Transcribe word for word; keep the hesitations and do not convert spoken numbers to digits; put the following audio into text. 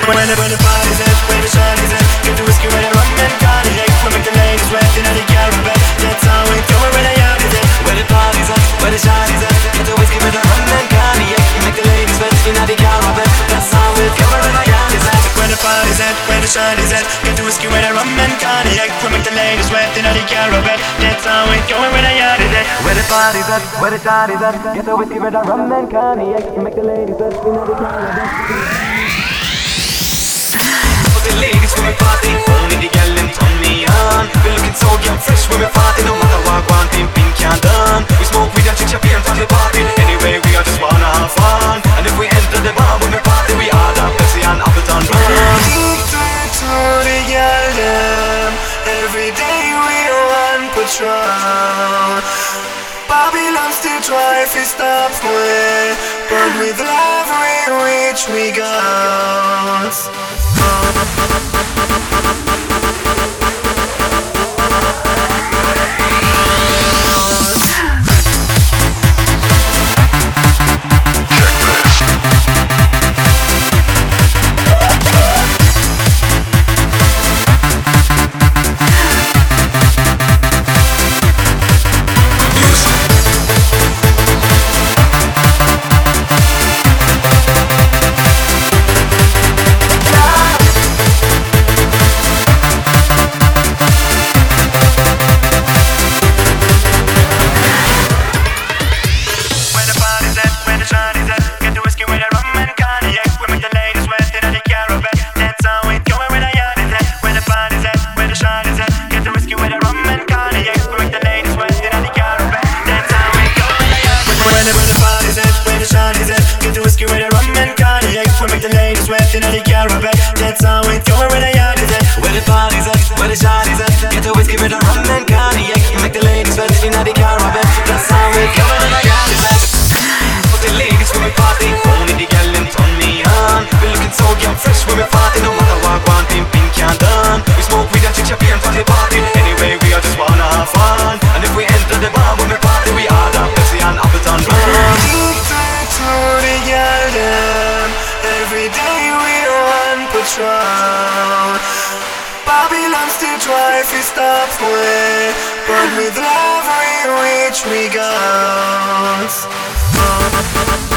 When the, when the party's at, when the shawty's at, get the whiskey with the rum and cognac. We make the ladies wet in the caravan. That's how we do it when the yacht is at. When the party's at, when the shawty's at, get the whiskey with the rum and cognac. We make the ladies wet in the caravan. That's how we do it when the yacht is at. When the party's at, when the shawty's at, get the whiskey with the rum and cognac. We make the ladies wet in the caravan. That's how we do it when the yacht is at. When the party's at, when the shawty's at, get the whiskey with the rum and cognac. We make the ladies wet in the caravan. The ladies when we party, only the gal and turn me on. We looking so young, fresh when we party. No matter what, one thing pink can't done. We smoke weed and drink champagne from the party. Anyway, we are just wanna have fun. And if we enter the bar when we party, we are the Pepsi and Appleton rum. To the gal them, every day we on patrol. Babylon still try to stop me, but with love we reach we got. That's how we do it when the yacht is at. Where the party's at, where the shawty's at, get the whiskey with the rum and cognac. Make the ladies wet in the caravan. That's how we do it when the yacht is at. But the ladies when we party, only the gal and turn me on. We looking so young, fresh when we party. No matter what, one thing pink can't done. We smoke weed and drink champagne from the party. Anyway, we are just wanna have fun. And if we enter the bar when we party, we are the Pepsi and Appleton rum. To the gal them, every day we on patrol. Babylon still try to stop me, but with love we reach we got.